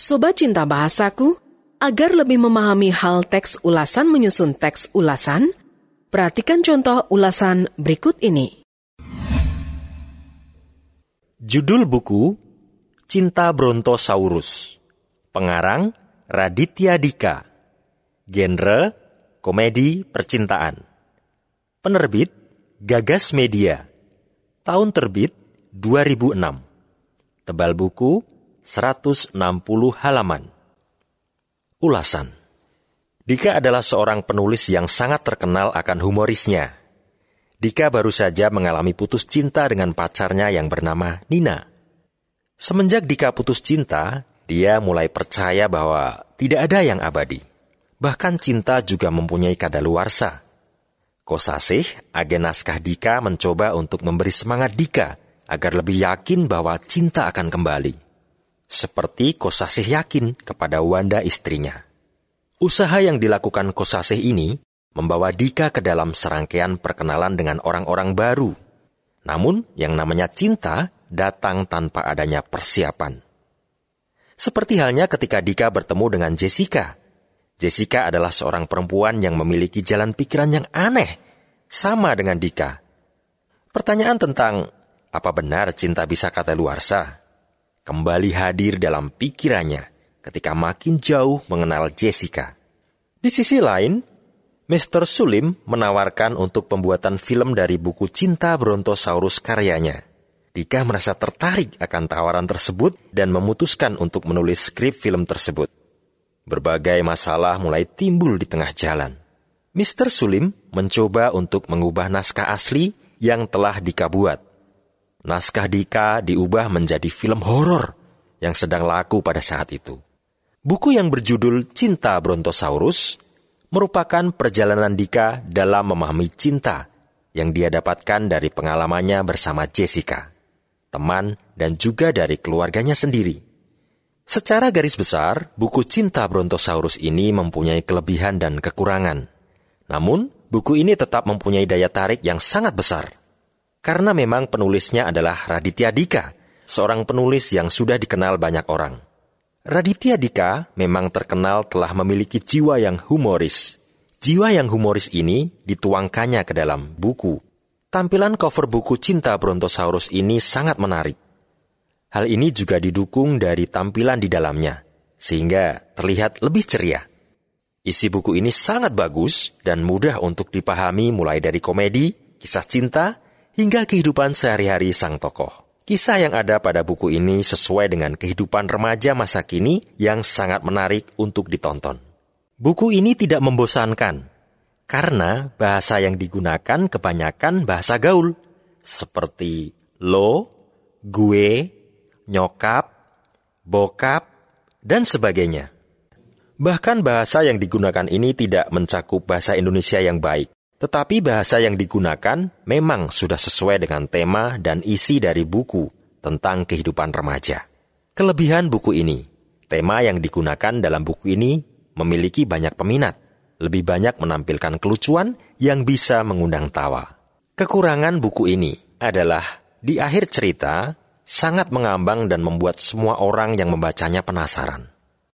Sobat Cinta Bahasaku, agar lebih memahami hal teks ulasan menyusun teks ulasan, perhatikan contoh ulasan berikut ini. Judul buku, Cinta Brontosaurus. Pengarang, Raditya Dika. Genre, komedi percintaan. Penerbit, Gagas Media. Tahun terbit, 2006. Tebal buku, 160 halaman. Ulasan. Dika adalah seorang penulis yang sangat terkenal akan humorisnya. Dika baru saja mengalami putus cinta dengan pacarnya yang bernama Nina. Semenjak Dika putus cinta, dia mulai percaya bahwa tidak ada yang abadi. Bahkan cinta juga mempunyai kadaluarsa. Kosasih, agen naskah Dika, mencoba untuk memberi semangat Dika agar lebih yakin bahwa cinta akan kembali. Seperti Kosasih yakin kepada Wanda istrinya. Usaha yang dilakukan Kosasih ini membawa Dika ke dalam serangkaian perkenalan dengan orang-orang baru. Namun, yang namanya cinta datang tanpa adanya persiapan. Seperti halnya ketika Dika bertemu dengan Jessica. Jessica adalah seorang perempuan yang memiliki jalan pikiran yang aneh, sama dengan Dika. Pertanyaan tentang apa benar cinta bisa kadaluarsa kembali hadir dalam pikirannya ketika makin jauh mengenal Jessica. Di sisi lain, Mr. Sulim menawarkan untuk pembuatan film dari buku Cinta Brontosaurus karyanya. Dika merasa tertarik akan tawaran tersebut dan memutuskan untuk menulis skrip film tersebut. Berbagai masalah mulai timbul di tengah jalan. Mr. Sulim mencoba untuk mengubah naskah asli yang telah Dika buat. Naskah Dika diubah menjadi film horor yang sedang laku pada saat itu. Buku yang berjudul Cinta Brontosaurus merupakan perjalanan Dika dalam memahami cinta yang dia dapatkan dari pengalamannya bersama Jessica, teman dan juga dari keluarganya sendiri. Secara garis besar, buku Cinta Brontosaurus ini mempunyai kelebihan dan kekurangan. Namun, buku ini tetap mempunyai daya tarik yang sangat besar. Karena memang penulisnya adalah Raditya Dika, seorang penulis yang sudah dikenal banyak orang. Raditya Dika memang terkenal telah memiliki jiwa yang humoris. Jiwa yang humoris ini dituangkannya ke dalam buku. Tampilan cover buku Cinta Brontosaurus ini sangat menarik. Hal ini juga didukung dari tampilan di dalamnya, sehingga terlihat lebih ceria. Isi buku ini sangat bagus dan mudah untuk dipahami mulai dari komedi, kisah cinta, hingga kehidupan sehari-hari sang tokoh. Kisah yang ada pada buku ini sesuai dengan kehidupan remaja masa kini yang sangat menarik untuk ditonton. Buku ini tidak membosankan, karena bahasa yang digunakan kebanyakan bahasa gaul, seperti lo, gue, nyokap, bokap, dan sebagainya. Bahkan bahasa yang digunakan ini tidak mencakup bahasa Indonesia yang baik. Tetapi bahasa yang digunakan memang sudah sesuai dengan tema dan isi dari buku tentang kehidupan remaja. Kelebihan buku ini, tema yang digunakan dalam buku ini memiliki banyak peminat, lebih banyak menampilkan kelucuan yang bisa mengundang tawa. Kekurangan buku ini adalah di akhir cerita sangat mengambang dan membuat semua orang yang membacanya penasaran.